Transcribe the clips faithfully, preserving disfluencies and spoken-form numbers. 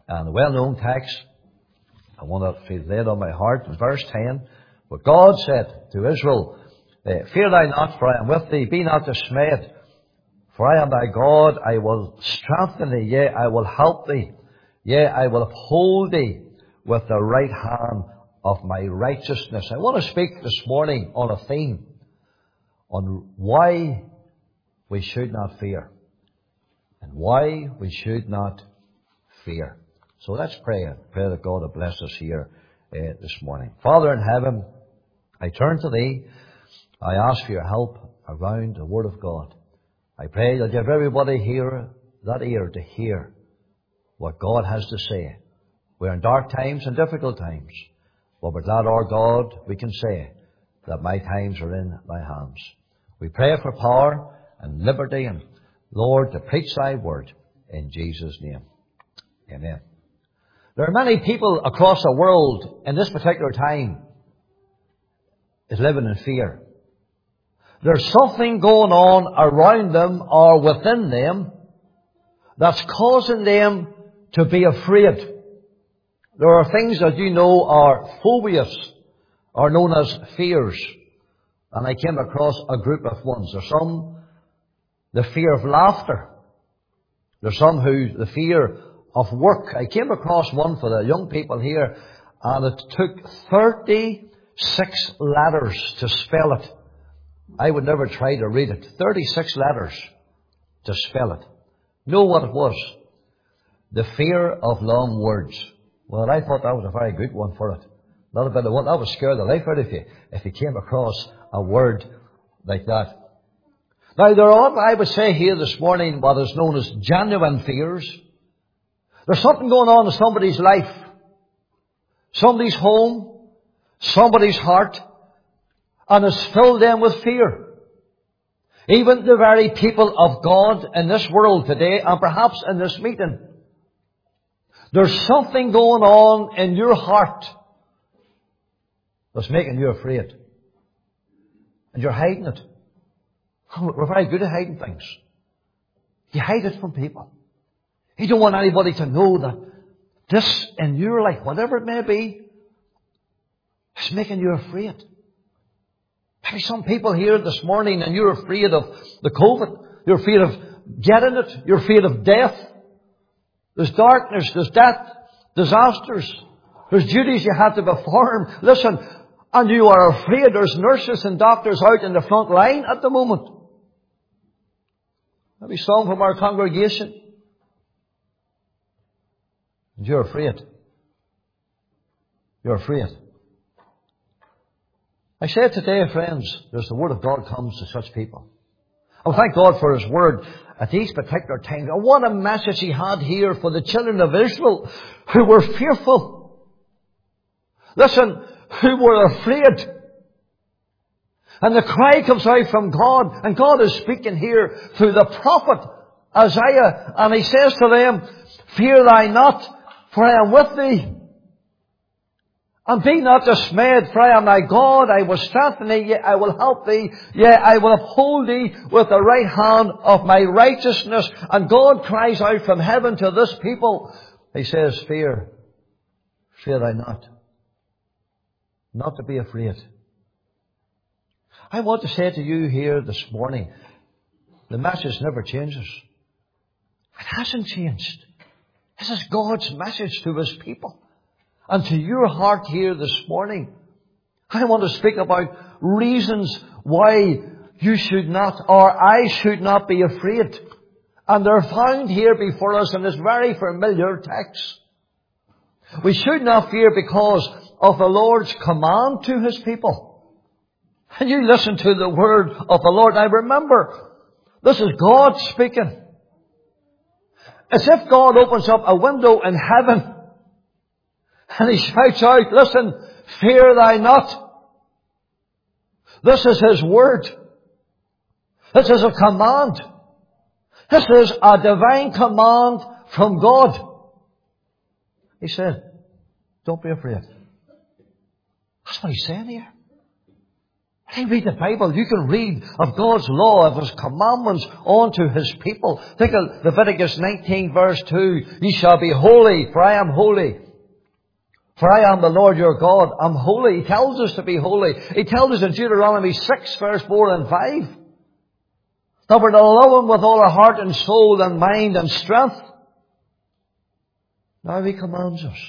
And the well-known text, I want to feel laid on my heart, in verse ten, but God said to Israel, Fear thou not, for I am with thee. Be not dismayed, for I am thy God. I will strengthen thee. Yea, I will help thee. Yea, I will uphold thee with the right hand of my righteousness. I want to speak this morning on a theme on why we should not fear and why we should not fear. So let's pray and pray that God will bless us here uh, this morning. Father in heaven, I turn to thee. I ask for your help around the Word of God. I pray that give everybody here that ear to hear what God has to say. We're in dark times and difficult times, but with that, our God, we can say that my times are in thy hands. We pray for power and liberty and, Lord, to preach thy word in Jesus' name. Amen. There are many people across the world in this particular time is living in fear. There's something going on around them or within them that's causing them to be afraid. There are things that you know are phobias, are known as fears. And I came across a group of ones. There's some, the fear of laughter. There's some who, the fear of work. I came across one for the young people here, and it took thirty-six letters to spell it. I would never try to read it. thirty-six letters to spell it. Know what it was? The fear of long words. Well, I thought that was a very good one for it. Not a bit of one. That would scare the life out of you if you came across a word like that. Now, there are, I would say here this morning, what is known as genuine fears. There's something going on in somebody's life, somebody's home, somebody's heart, and it's filled them with fear. Even the very people of God in this world today, and perhaps in this meeting, there's something going on in your heart that's making you afraid. And you're hiding it. We're very good at hiding things. You hide it from people. You don't want anybody to know that this in your life, whatever it may be, is making you afraid. Maybe some people here this morning and you're afraid of the COVID. You're afraid of getting it. You're afraid of death. There's darkness. There's death. Disasters. There's duties you have to perform. Listen, and you are afraid. There's nurses and doctors out in the front line at the moment. Maybe some from our congregation. And you're afraid. You're afraid. I say today, friends, there's the Word of God comes to such people. I thank God for His Word at these particular times. And what a message He had here for the children of Israel who were fearful. Listen, who were afraid. And the cry comes out from God. And God is speaking here through the prophet Isaiah. And He says to them, Fear thou not, for I am with thee. And be not dismayed, for I am thy God. I will strengthen thee, yea, I will help thee. Yea, I will uphold thee with the right hand of my righteousness. And God cries out from heaven to this people. He says, Fear, fear thou not. Not to be afraid. I want to say to you here this morning, the message never changes. It hasn't changed. This is God's message to His people. And to your heart here this morning, I want to speak about reasons why you should not, or I should not be afraid. And they're found here before us in this very familiar text. We should not fear because of the Lord's command to His people. And you listen to the word of the Lord. Now remember, this is God speaking. As if God opens up a window in heaven and He shouts out, listen, fear thou not. This is His word. This is a command. This is a divine command from God. He said, don't be afraid. That's what He's saying here. When you read the Bible, you can read of God's law, of His commandments unto His people. Think of Leviticus nineteen verse two. Ye shall be holy, for I am holy. For I am the Lord your God. I'm holy. He tells us to be holy. He tells us in Deuteronomy six verse four and five. That we're to love Him with all our heart and soul and mind and strength. Now He commands us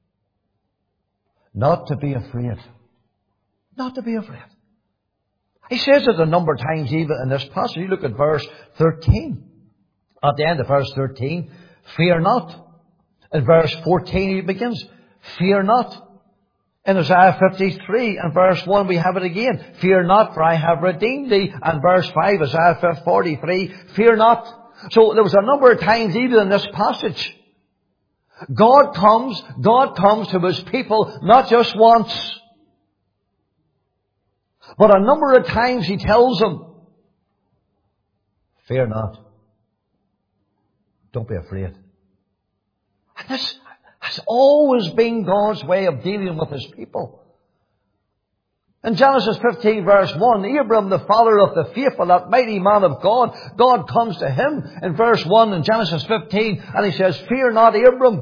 not to be afraid. Not to be afraid. He says it a number of times even in this passage. You look at verse thirteen. At the end of verse thirteen, fear not. In verse fourteen he begins, fear not. In Isaiah fifty-three and verse one we have it again. Fear not, for I have redeemed thee. And verse five, Isaiah forty-three, fear not. So there was a number of times even in this passage. God comes, God comes to His people not just once, but a number of times He tells them, fear not. Don't be afraid. And this has always been God's way of dealing with His people. In Genesis fifteen verse one, Abram, the father of the faithful, that mighty man of God, God comes to him in verse one in Genesis fifteen and He says, fear not, Abram.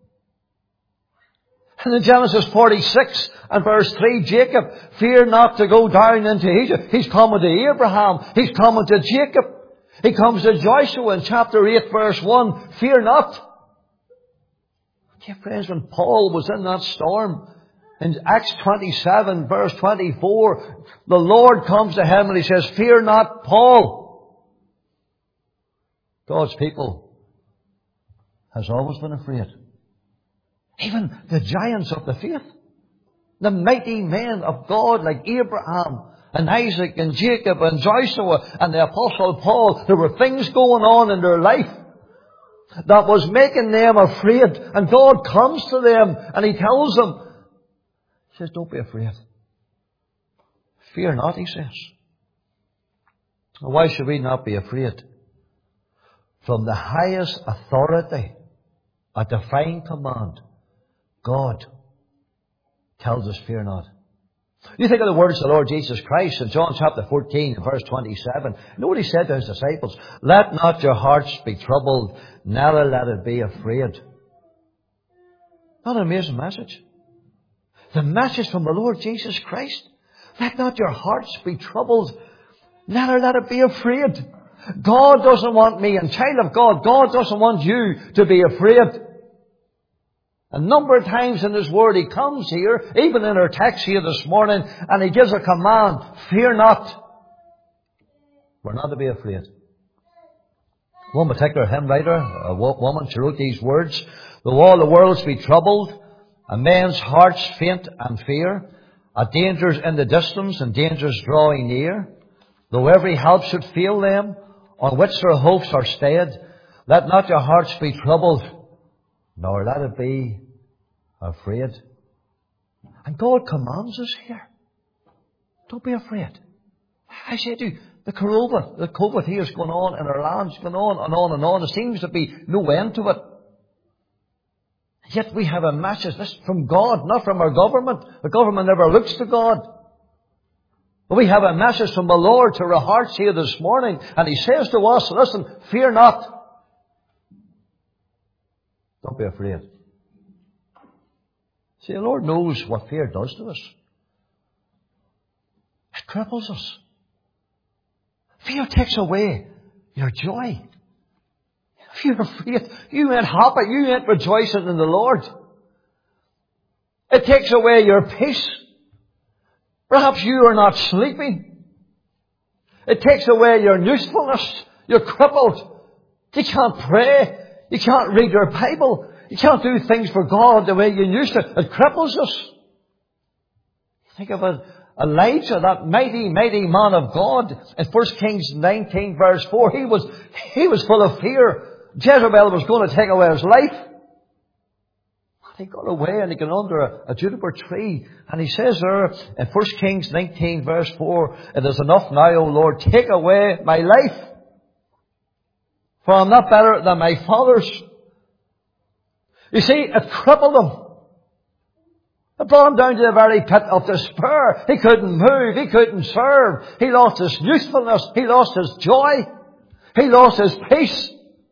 And in Genesis forty-six and verse three, Jacob, fear not to go down into Egypt. He's coming to Abraham. He's coming to Jacob. He comes to Joshua in chapter eight verse one, fear not. Dear friends, when Paul was in that storm, in Acts twenty-seven verse twenty-four, the Lord comes to him and He says, fear not, Paul. God's people has always been afraid. Even the giants of the faith, the mighty men of God like Abraham and Isaac and Jacob and Joshua and the Apostle Paul, there were things going on in their life that was making them afraid. And God comes to them and He tells them, He says, don't be afraid. Fear not, He says. Why should we not be afraid? From the highest authority, a divine command, God tells us, fear not. You think of the words of the Lord Jesus Christ in John chapter fourteen, verse twenty-seven. You know what He said to His disciples? Let not your hearts be troubled, neither let it be afraid. What an amazing message. The message from the Lord Jesus Christ. Let not your hearts be troubled, neither let it be afraid. God doesn't want me, and child of God, God doesn't want you to be afraid. A number of times in His Word He comes here, even in our text here this morning, and He gives a command, fear not. We're not to be afraid. One particular hymn writer, a woman, she wrote these words, though all the worlds be troubled, and men's hearts faint and fear, at dangers in the distance and dangers drawing near, though every help should fail them, on which their hopes are stayed, let not your hearts be troubled, nor let it be afraid. And God commands us here. Don't be afraid. I say to you, the COVID, the COVID here is going on in our lands, going on and on and on. There seems to be no end to it. Yet we have a message this from God, not from our government. The government never looks to God. But we have a message from the Lord to our hearts here this morning. And He says to us, listen, fear not. Don't be afraid. See, the Lord knows what fear does to us. It cripples us. Fear takes away your joy. If you're afraid, you ain't happy, you ain't rejoicing in the Lord. It takes away your peace. Perhaps you are not sleeping. It takes away your usefulness. You're crippled. You can't pray. You can't read your Bible. You can't do things for God the way you used to. It cripples us. Think of it. Elijah, that mighty, mighty man of God, in First Kings nineteen verse four, he was, he was full of fear. Jezebel was going to take away his life. He got away and he got under a, a juniper tree. And he says there in First Kings nineteen verse four, it is enough now, O Lord, take away my life. For I'm not better than my fathers. You see, it crippled him. It brought him down to the very pit of despair. He couldn't move. He couldn't serve. He lost his usefulness. He lost his joy. He lost his peace.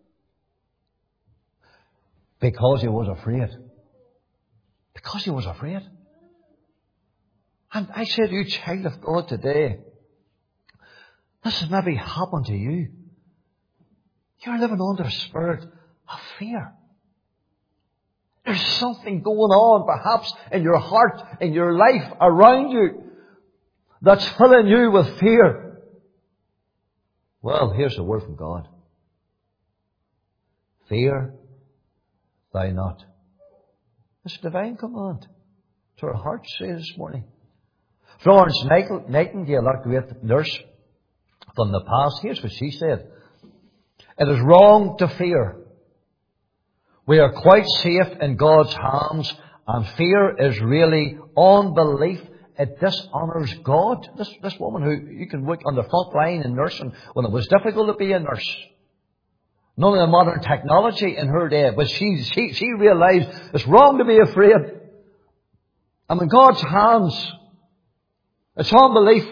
Because he was afraid. Because he was afraid. And I say to you, child of God, today, this has maybe happened to you. You're living under a spirit of fear. There's something going on, perhaps, in your heart, in your life, around you, that's filling you with fear. Well, here's the word from God. Fear thou not. It's a divine command to our hearts, say this morning. Florence Nightingale, that great nurse from the past, here's what she said. It is wrong to fear. We are quite safe in God's hands, and fear is really unbelief. It dishonours God. This, this woman who you can work on the front line in nursing when it was difficult to be a nurse. None of the modern technology in her day, but she, she, she realised it's wrong to be afraid. I'm in God's hands. It's unbelief.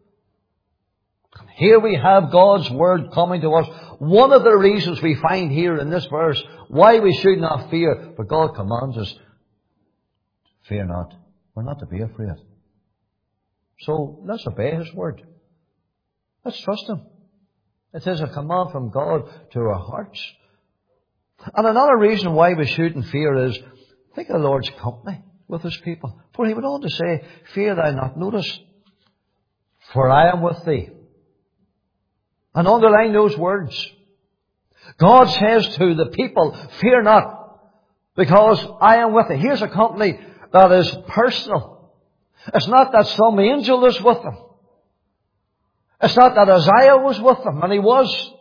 Here we have God's word coming to us. One of the reasons we find here in this verse why we should not fear, but God commands us, fear not. We're not to be afraid. So let's obey His word. Let's trust Him. It is a command from God to our hearts. And another reason why we shouldn't fear is, think of the Lord's company with His people. For He went on to say, fear thou not. Notice, for I am with thee. And underline those words. God says to the people, fear not, because I am with thee. Here's a company that is personal. It's not that some angel is with them. It's not that Isaiah was with them, and he was.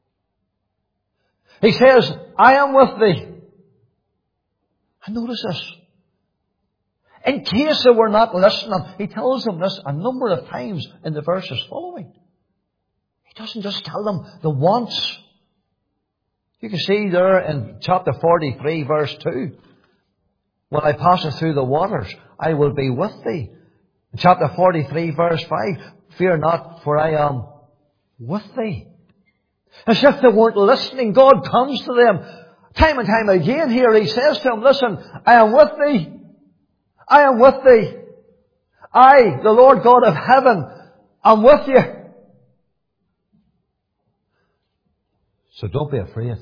He says, I am with thee. And notice this. In case they were not listening, he tells them this a number of times in the verses following. He doesn't just tell them the wants. You can see there in chapter forty-three, verse two. When I pass through the waters, I will be with thee. In chapter forty-three, verse five, fear not, for I am with thee. As if they weren't listening, God comes to them. Time and time again here, He says to them, listen, I am with thee. I am with thee. I, the Lord God of heaven, am with you. So don't be afraid.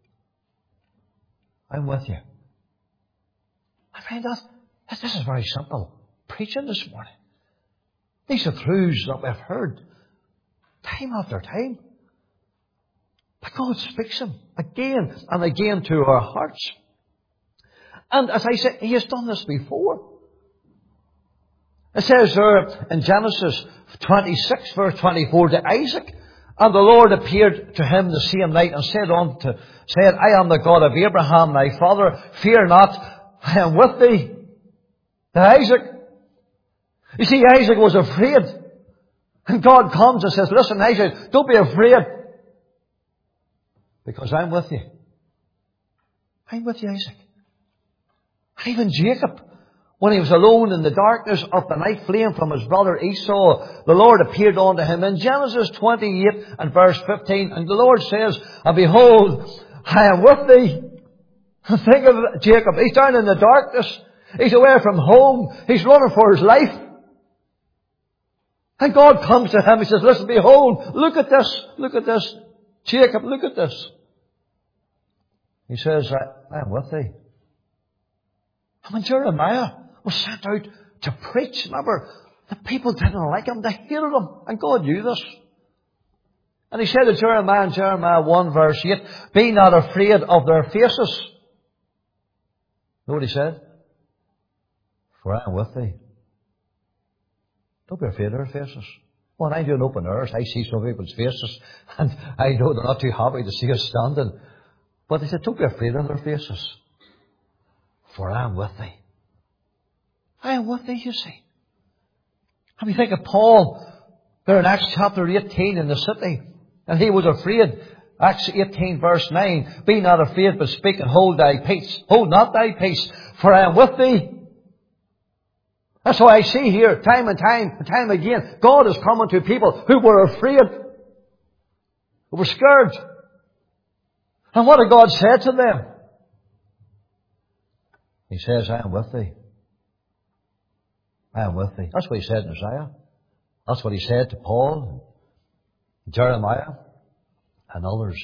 I'm with you. I find that this is very simple preaching this morning. These are truths that we've heard time after time. But God speaks them again and again to our hearts. And as I said, He has done this before. It says there in Genesis twenty-six, verse twenty-four, to Isaac, and the Lord appeared to him the same night and said unto, said, I am the God of Abraham thy father, fear not, I am with thee. To Isaac. You see, Isaac was afraid. And God comes and says, listen, Isaac, don't be afraid. Because I'm with you. I'm with you, Isaac. And even Jacob, when he was alone in the darkness of the night, fleeing from his brother Esau, the Lord appeared unto him in Genesis twenty-eight and verse fifteen. And the Lord says, and behold, I am with thee. And think of Jacob. He's down in the darkness. He's away from home. He's running for his life. And God comes to him. He says, listen, behold, look at this. Look at this. Jacob, look at this. He says, I, I am with thee. And when Jeremiah was sent out to preach, remember, the people didn't like him. They hated him. And God knew this. And He said to Jeremiah in Jeremiah one verse eight, be not afraid of their faces. Know what He said? For I am with thee. Don't be afraid of their faces. When I do an open earth, I see some people's faces, and I know they're not too happy to see us standing. But He said, don't be afraid of their faces. For I am with thee. I am with thee, you see. And we think of Paul, there in Acts chapter eighteen in the city, and he was afraid. Acts eighteen verse nine, be not afraid, but speak and hold thy peace. Hold not thy peace, for I am with thee. That's why I see here, time and time and time again, God is coming to people who were afraid, who were scared. And what did God say to them? He says, I am with thee. I am with thee. That's what he said in Isaiah. That's what he said to Paul, Jeremiah, and others.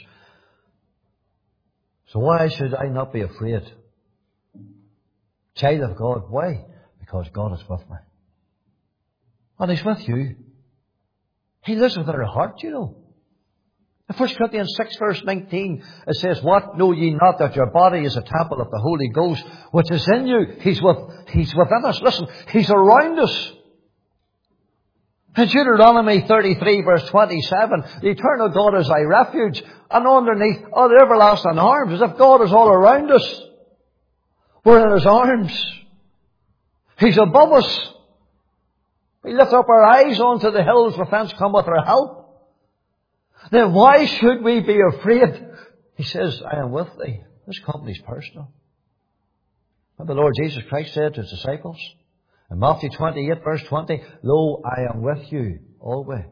So why should I not be afraid? Child of God, why? Because God is with me. And He's with you. He lives within our heart, you know. In First Corinthians six verse nineteen, it says, What know ye not that your body is a temple of the Holy Ghost, which is in you? He's with, He's within us. Listen, He's around us. In Deuteronomy thirty-three verse twenty-seven, the eternal God is thy refuge, and underneath are the everlasting arms, as if God is all around us. We're in His arms. He's above us. We lift up our eyes onto the hills, with whence cometh our help. Then why should we be afraid? He says, I am with thee. This company is personal. And the Lord Jesus Christ said to His disciples in Matthew twenty-eight verse twenty, Lo, I am with you always,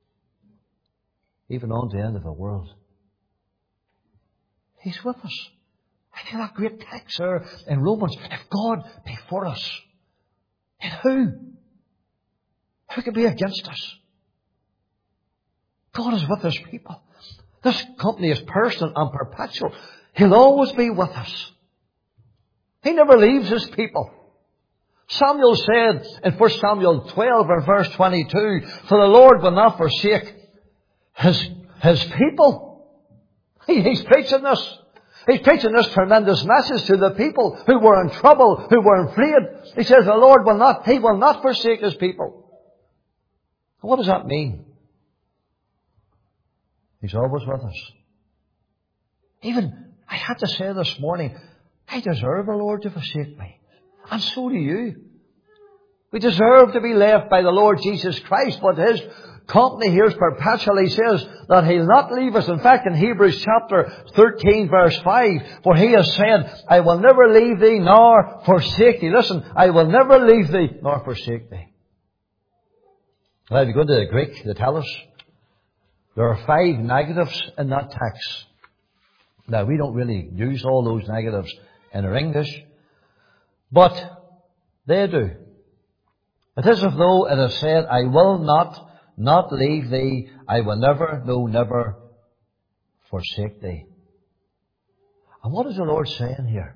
even unto the end of the world. He's with us. I think that great text there in Romans, if God be for us, then who? Who can be against us? God is with His people. This company is personal and perpetual. He'll always be with us. He never leaves His people. Samuel said in First Samuel twelve and verse twenty-two, For the Lord will not forsake His, his people. He, he's preaching this. He's preaching this tremendous message to the people who were in trouble, who were afraid. He says the Lord will not, He will not forsake His people. What does that mean? He's always with us. Even, I had to say this morning, I deserve the Lord to forsake me. And so do you. We deserve to be left by the Lord Jesus Christ, but His company here is perpetual. He says that He'll not leave us. In fact, in Hebrews chapter thirteen verse five, for He has said, I will never leave thee nor forsake thee. Listen, I will never leave thee nor forsake thee. Well, if you go to the Greek, they tell us there are five negatives in that text. Now, we don't really use all those negatives in our English, but they do. It is as though it is said, I will not, not leave thee. I will never, no, never forsake thee. And what is the Lord saying here?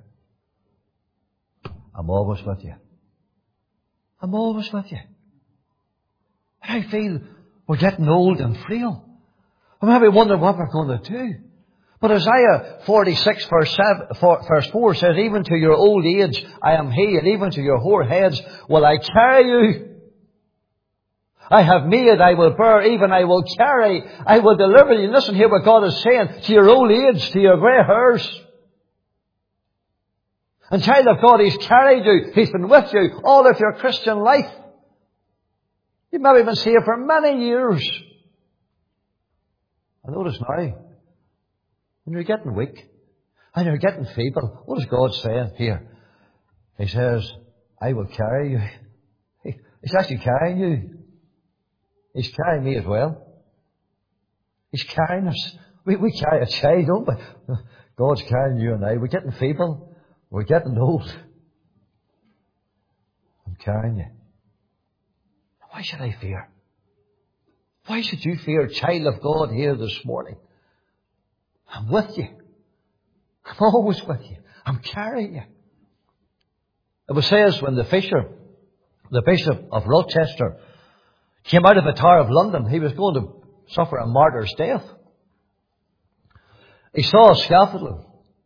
I'm always with you. I'm always with you. I feel we're getting old and frail. I maybe wonder what we're going to do. But Isaiah forty-six verse, seven, verse four says, Even to your old age I am He, and even to your hoar heads will I carry you. I have made, I will bear, even I will carry, I will deliver you. Listen here what God is saying, to your old age, to your grey hairs. And child of God, He's carried you. He's been with you all of your Christian life. You've maybe been saved for many years. I notice now, when you're getting weak, and you're getting feeble, what is God saying here? He says, I will carry you. He's actually carrying you. He's carrying me as well. He's carrying us. We, we carry a child, don't we? God's carrying you and I. We're getting feeble. We're getting old. I'm carrying you. Why should I fear? Why should you fear, child of God, here this morning? I'm with you. I'm always with you. I'm carrying you. It was says when the fisher, the Bishop of Rochester, came out of the Tower of London, he was going to suffer a martyr's death. He saw a scaffolding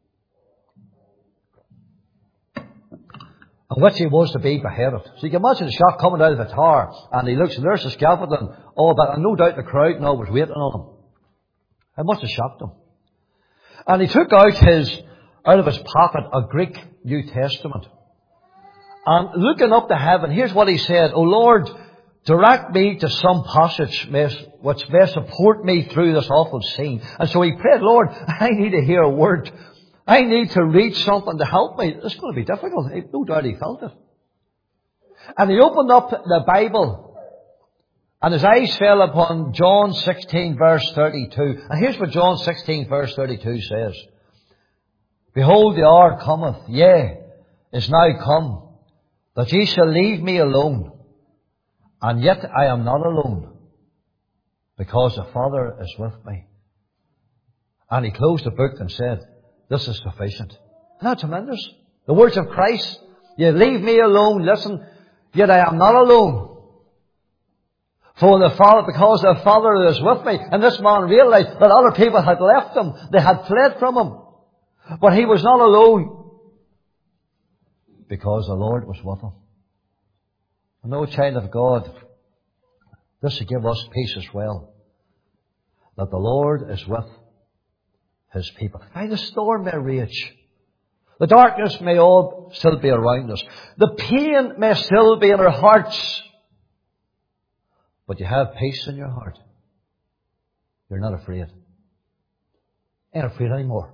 on which he was to be beheaded. So you can imagine the shock coming out of the tower, and he looks, and there's the scaffolding, all that, and no doubt the crowd now was waiting on him. It must have shocked him. And he took out his, out of his pocket, a Greek New Testament. And looking up to heaven, here's what he said, O Lord, direct me to some passage which may support me through this awful scene. And so he prayed, Lord, I need to hear a word. I need to read something to help me. It's going to be difficult. No doubt he felt it. And he opened up the Bible, and his eyes fell upon John sixteen verse thirty-two. And here's what John sixteen verse thirty-two says. Behold, the hour cometh, yea, is now come, that ye shall leave me alone. And yet I am not alone, because the Father is with me. And he closed the book and said, this is sufficient. Isn't that tremendous? The words of Christ. You leave me alone, listen, yet I am not alone. For the Father, because the Father is with me. And this man realized that other people had left him. They had fled from him. But he was not alone, because the Lord was with him. And no child of God, this should give us peace as well, that the Lord is with His people. Now the storm may rage. The darkness may all still be around us. The pain may still be in our hearts. But you have peace in your heart. You're not afraid. Ain't afraid anymore.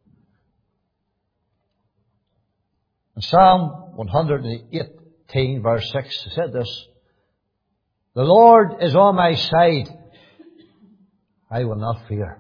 In Psalm one hundred eighteen verse six, it said this, the Lord is on my side. I will not fear.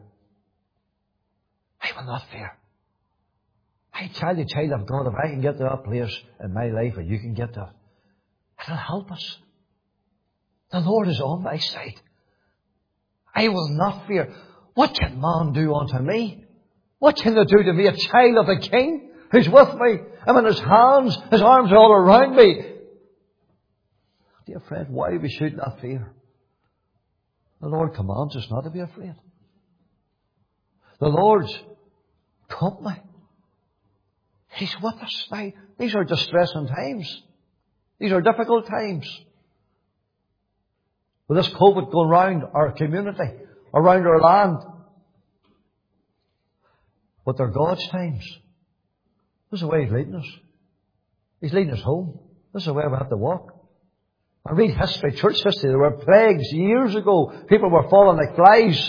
I will not fear. I tell you, child of God, if I can get to that place in my life, or you can get to it, it'll help us. The Lord is on my side. I will not fear. What can man do unto me? What can they do to me? A child of the King who's with me. I'm in His hands. His arms are all around me. Dear friend, why we should not fear? The Lord commands us not to be afraid. The Lord's company. He's with us now. These are distressing times. These are difficult times. With this COVID going round our community, around our land. But they're God's times. This is the way He's leading us. He's leading us home. This is the way we have to walk. I read history, church history. There were plagues years ago. People were falling like flies.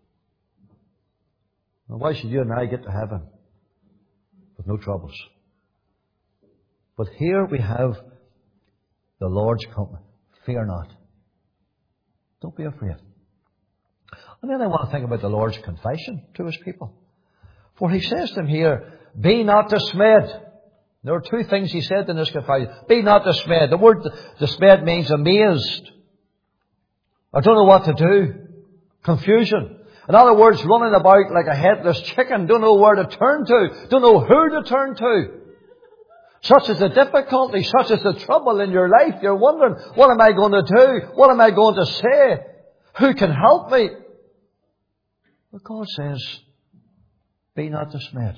Now, why should you and I get to heaven with no troubles? But here we have the Lord's company. Fear not. Don't be afraid. And then I want to think about the Lord's confession to His people. For He says to them here, be not dismayed. There are two things He said in this confession. Be not dismayed. The word dismayed means amazed. I don't know what to do. Confusion. In other words, running about like a headless chicken. Don't know where to turn to. Don't know who to turn to. Such is the difficulty. Such is the trouble in your life. You're wondering, what am I going to do? What am I going to say? Who can help me? But God says, be not dismayed.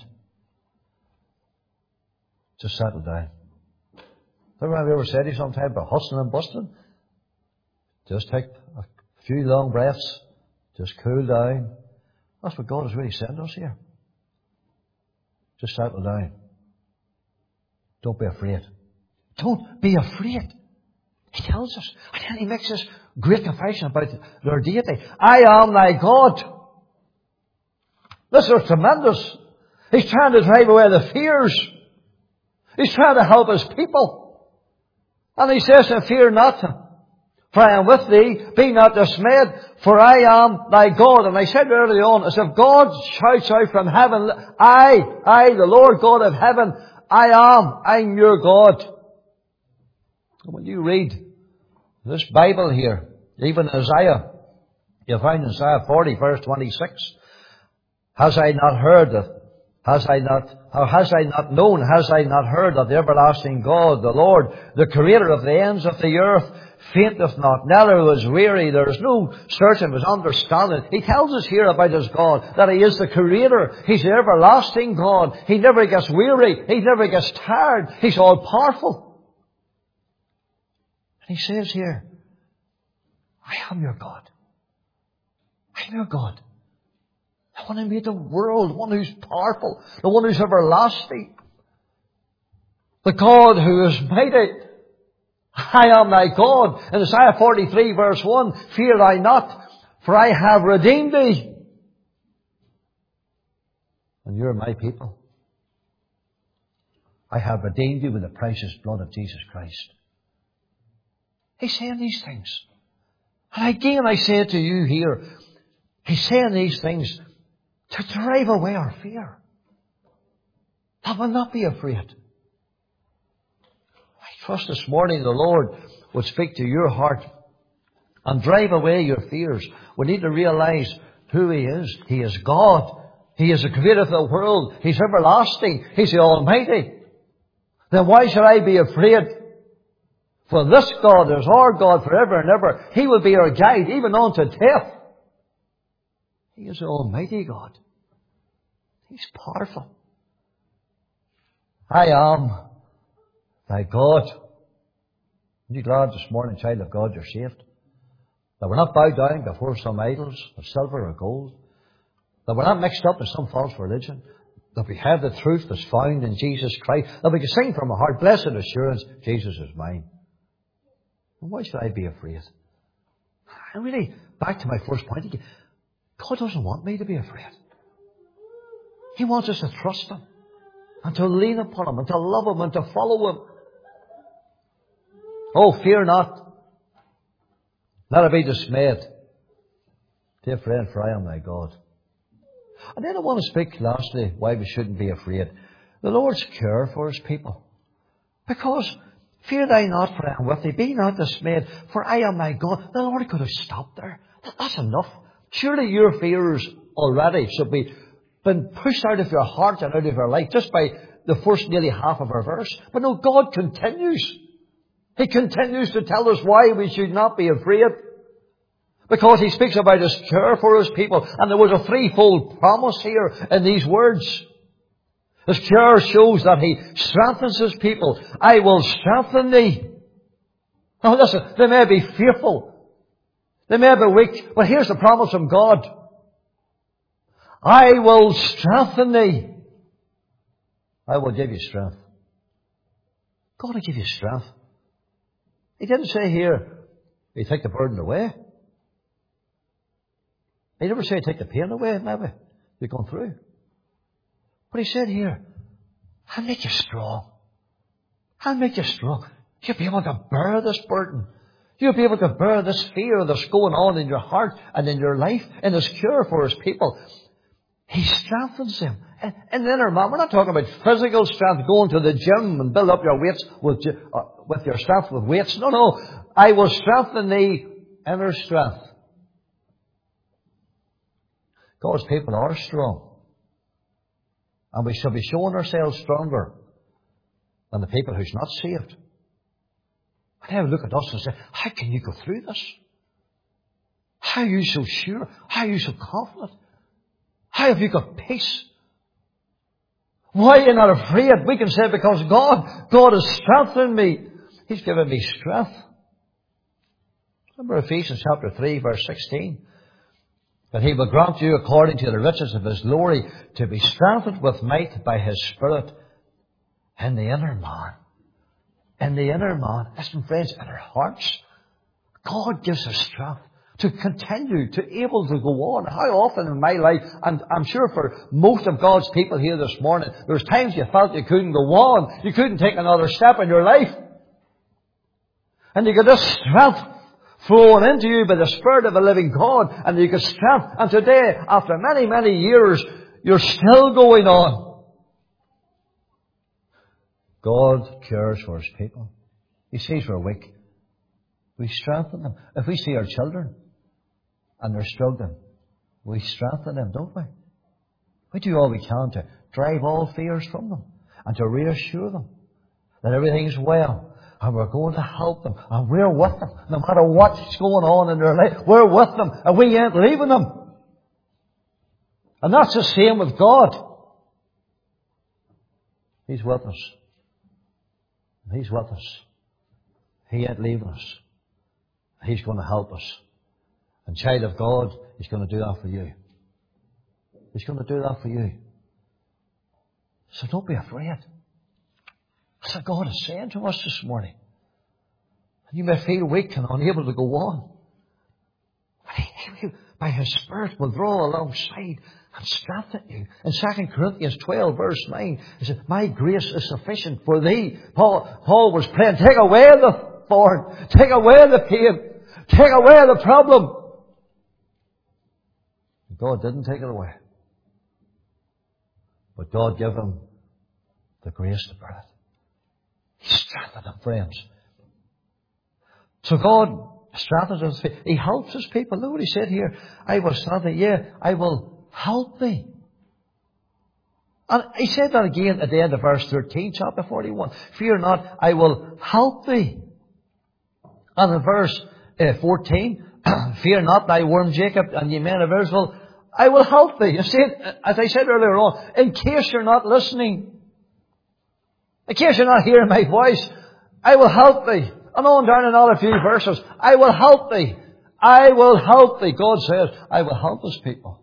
Just settle down. Have you ever said to you sometime about hustling and busting? Just take a few long breaths. Just cool down. That's what God is really saying to us here. Just settle down. Don't be afraid. Don't be afraid. He tells us. And then He makes this great confession about their deity. I am thy God. This is tremendous. He's trying to drive away the fears. He's trying to help His people. And He says, fear not, for I am with thee. Be not dismayed, for I am thy God. And I said earlier on, as if God shouts out from heaven, I, I, the Lord God of heaven, I am, I'm your God. And when you read this Bible here, even Isaiah, you find Isaiah forty verse twenty-six, has I not heard that, has I not, or has I not known, has I not heard that the everlasting God, the Lord, the Creator of the ends of the earth, fainteth not, neither was weary. There is no searching of His understanding. He tells us here about His God, that He is the Creator. He's the everlasting God. He never gets weary. He never gets tired. He's all powerful. And He says here, I am your God. I'm your God. The one who made the world, the one who's powerful, the one who's everlasting. The God who is mighty. I am thy God. In Isaiah forty-three verse one, fear thou not, for I have redeemed thee. And you're my people. I have redeemed you with the precious blood of Jesus Christ. He's saying these things. And again I say to you here, He's saying these things to drive away our fear. That will not be afraid. I trust this morning the Lord would speak to your heart and drive away your fears. We need to realize who He is. He is God. He is the creator of the world. He's everlasting. He's the Almighty. Then why should I be afraid? For this God is our God forever and ever. He will be our guide even unto death. He is the Almighty God. He's powerful. I am thy God. Are you glad this morning, child of God, you're saved? That we're not bowed down before some idols of silver or gold. That we're not mixed up in some false religion. That we have the truth that's found in Jesus Christ. That we can sing from our heart, blessed assurance, Jesus is mine. And why should I be afraid? And really, back to my first point again, God doesn't want me to be afraid. He wants us to trust Him and to lean upon Him and to love Him and to follow Him. Oh, fear not. Let it be dismayed. Dear friend, for I am thy God. And then I want to speak lastly why we shouldn't be afraid. The Lord's care for His people. Because, fear thou not, for I am with thee. Be not dismayed, for I am thy God. The Lord could have stopped there. That's enough. Surely your fears already should be been pushed out of your heart and out of your life just by the first nearly half of our verse. But no, God continues. He continues to tell us why we should not be afraid. Because He speaks about His care for His people. And there was a threefold promise here in these words. His care shows that He strengthens His people. I will strengthen thee. Now listen, they may be fearful. They may be weak. But here's the promise from God. I will strengthen thee. I will give you strength. God will give you strength. He didn't say here, He take the burden away. He never said take the pain away, maybe. You're going through. But He said here, I'll make you strong. I'll make you strong. You'll be able to bear this burden. You'll be able to bear this fear that's going on in your heart and in your life and His cure for His people. He strengthens them. And, and then, man, we're not talking about physical strength, going to the gym and build up your weights with, uh, with your strength with weights. No, no. I will strengthen thee inner strength. God's people are strong. And we should be showing ourselves stronger than the people who's not saved. And they would look at us and say, how can you go through this? How are you so sure? How are you so confident? How have you got peace? Why are you not afraid? We can say because God, God has strengthened me. He's given me strength. Remember Ephesians chapter three verse sixteen. That He will grant you according to the riches of His glory to be strengthened with might by His Spirit in the inner man. In the inner man. Listen friends, in our hearts. God gives us strength to continue, to able to go on. How often in my life, and I'm sure for most of God's people here this morning, there's times you felt you couldn't go on. You couldn't take another step in your life. And you get this strength flowing into you by the Spirit of the living God, and you get strength. And today, after many, many years, you're still going on. God cares for His people. He sees we're weak. We strengthen them. If we see our children and they're struggling, we strengthen them, don't we? We do all we can to drive all fears from them and to reassure them that everything's well. And we're going to help them. And we're with them. No matter what's going on in their life, we're with them. And we ain't leaving them. And that's the same with God. He's with us. He's with us. He ain't leaving us. He's going to help us. And child of God, He's going to do that for you. He's going to do that for you. So don't be afraid. That's what God is saying to us this morning. You may feel weak and unable to go on. But He, he by His Spirit, will draw alongside and strengthen you. In Second Corinthians twelve, verse nine, He said, my grace is sufficient for thee. Paul, Paul was praying, take away the for it. Take away the pain. Take away the problem. God didn't take it away. But God gave him the grace to bear it. He strengthened him, friends. So God strengthens us. He helps his people. Look what he said here. I will strengthen you. Yeah, I will help thee. And he said that again at the end of verse thirteen, chapter forty-one. Fear not, I will help thee. And in verse uh, fourteen, fear not thy worm Jacob and ye men of Israel, I will help thee. You see, as I said earlier on, in case you're not listening, in case you're not hearing my voice, I will help thee. And on down another few verses, I will help thee. I will help thee. God says, I will help his people.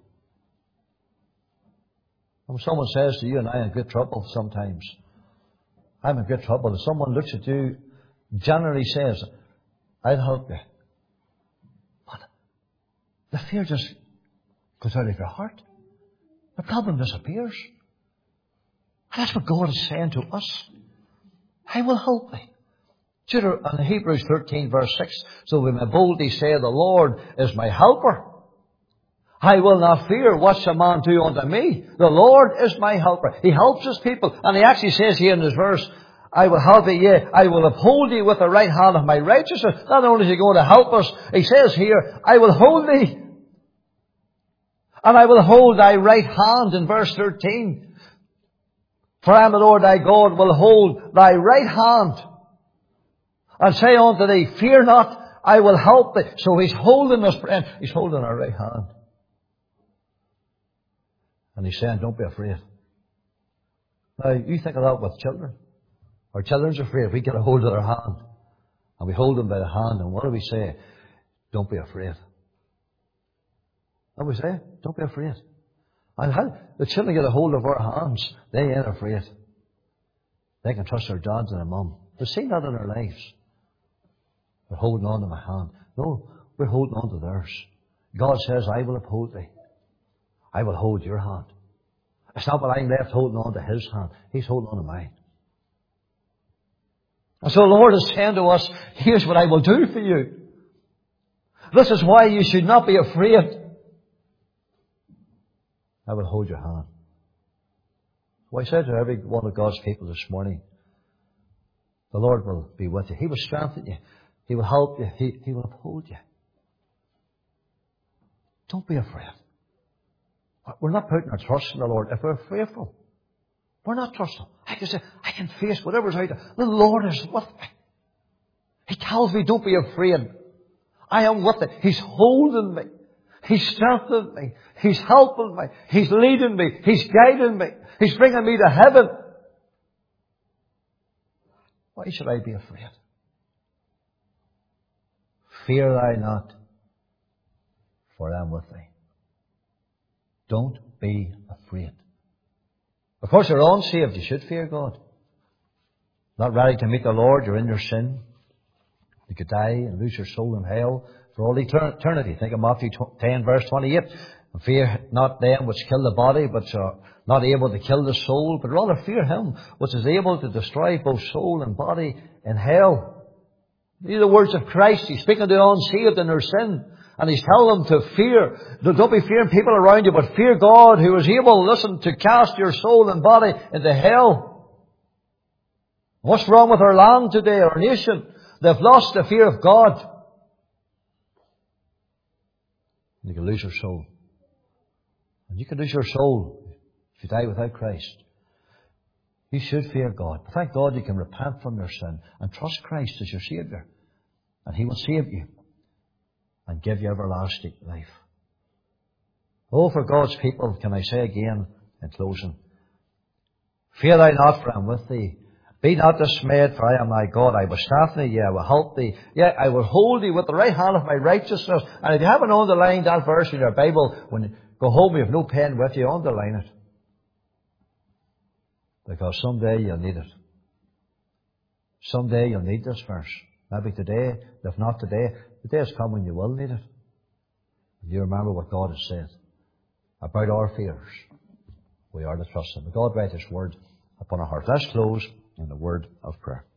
When someone says to you and I am in great trouble sometimes, I'm in great trouble, and someone looks at you, generally says, I'll help you. But the fear just goes out of your heart. The problem disappears. And that's what God is saying to us. I will help thee. In Hebrews thirteen verse six, so we may boldly say, the Lord is my helper. I will not fear what shall man do unto me. The Lord is my helper. He helps his people. And he actually says here in this verse, I will help thee, yea, I will uphold thee with the right hand of my righteousness. Not only is he going to help us, he says here, I will hold thee. And I will hold thy right hand in verse thirteen. For I am the Lord thy God, will hold thy right hand. And say unto thee, fear not, I will help thee. So he's holding us, friend. He's holding our right hand. And he's saying, don't be afraid. Now, you think of that with children. Our children's afraid. We get a hold of their hand. And we hold them by the hand. And what do we say? Don't be afraid. And we say, don't be afraid. And how the children get a hold of our hands, they ain't afraid. They can trust their dads and their mum. They've seen that in their lives. They're holding on to my hand. No, we're holding on to theirs. God says, I will uphold thee. I will hold your hand. It's not that I'm left holding on to his hand. He's holding on to mine. And so the Lord is saying to us, here's what I will do for you. This is why you should not be afraid. I will hold your hand. So I said to every one of God's people this morning, the Lord will be with you. He will strengthen you. He will help you. He, he will uphold you. Don't be afraid. We're not putting our trust in the Lord if we're fearful. We're not trusting. I can say, I can face whatever's out there. The Lord is with me. He tells me, don't be afraid. I am with it. He's holding me. He's strengthening me. He's helping me. He's leading me. He's guiding me. He's bringing me to heaven. Why should I be afraid? Fear thou not, for I am with thee. Don't be afraid. Of course, you're unsaved. You should fear God. Not ready to meet the Lord. You're in your sin. You could die and lose your soul in hell for all eternity. Think of Matthew ten, verse twenty-eight. Fear not them which kill the body, but are not able to kill the soul, but rather fear him which is able to destroy both soul and body in hell. These are the words of Christ. He's speaking to the unsaved in their sin. And he's telling them to fear. Don't be fearing people around you, but fear God who is able, listen, to cast your soul and body into hell. What's wrong with our land today, our nation? They've lost the fear of God. You can lose your soul. And you can lose your soul if you die without Christ. You should fear God. Thank God you can repent from your sin and trust Christ as your Saviour. And He will save you and give you everlasting life. Oh, for God's people, can I say again in closing, fear thou not, for I am with thee. Be not dismayed, for I am thy God. I will strengthen thee, yea, I will help thee. Yea, I will hold thee with the right hand of my righteousness. And if you haven't underlined that verse in your Bible, when you go home, you have no pen with you, underline it. Because someday you'll need it. Someday you'll need this verse. Maybe today, if not today, the day is coming you will need it. You remember what God has said about our fears. We are to trust Him. May God write His word upon our hearts. Let's close in the word of prayer.